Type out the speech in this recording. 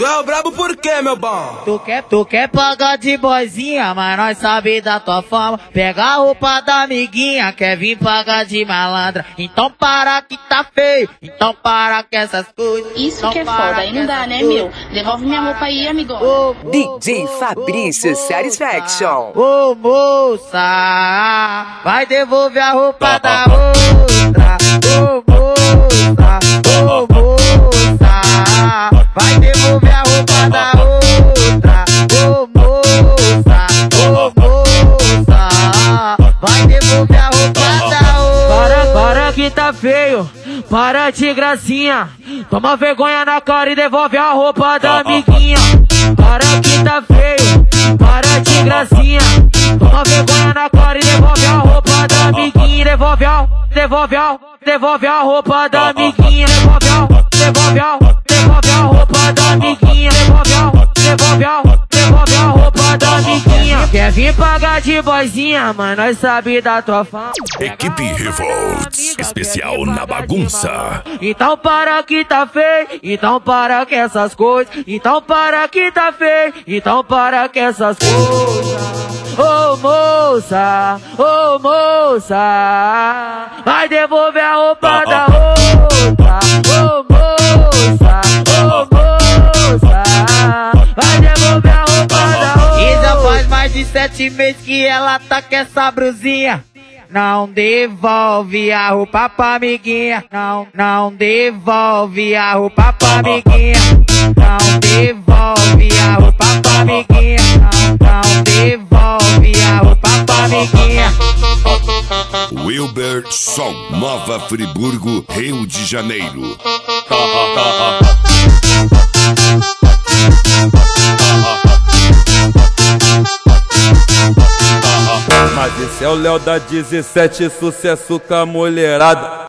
é o brabo por quê, meu bom? Tu quer pagar de boizinha, mas nós sabe da tua fama. Pega a roupa da amiguinha, quer vir pagar de malandra. Então para que tá feio, então para que essas coisas. Isso então que é foda, aí não dá, né, meu? Devolve minha roupa aí, amigão. DJ Fabrício Satisfaction. Ô moça, vai devolver a roupa da outra. Ô moça, vai devolver a roupa da outra. Ô moça, vai devolver a roupa da outra. Para que tá feio, para de gracinha. Toma vergonha na cara e devolve a roupa da amiguinha. Para que tá feio, para de gracinha. Toma vergonha na cara e devolve a roupa da amiguinha. Devolve a roupa da amiguinha. Devolve a roupa da amiguinha. Devolve a roupa da amiguinha. Quer vir pagar de boizinha, mas nós sabe da tua fama. Equipe Revolts, especial na bagunça. Então para que tá feio, então para que essas coisas. Então para que tá feio, então para que essas coisas. Ô moça, vai devolver a roupa da outra. Ô moça, vai devolver a roupa da outra. E já faz mais de 7 meses que ela tá com essa brusinha. Não devolve a roupa pra amiguinha. Não devolve a roupa pra amiguinha. Não devolve a roupa pra amiguinha. Não devolve a roupa pra amiguinha. Wilber Som, Nova Friburgo, Rio de Janeiro. Mas esse é o Léo da 17, sucesso com a mulherada.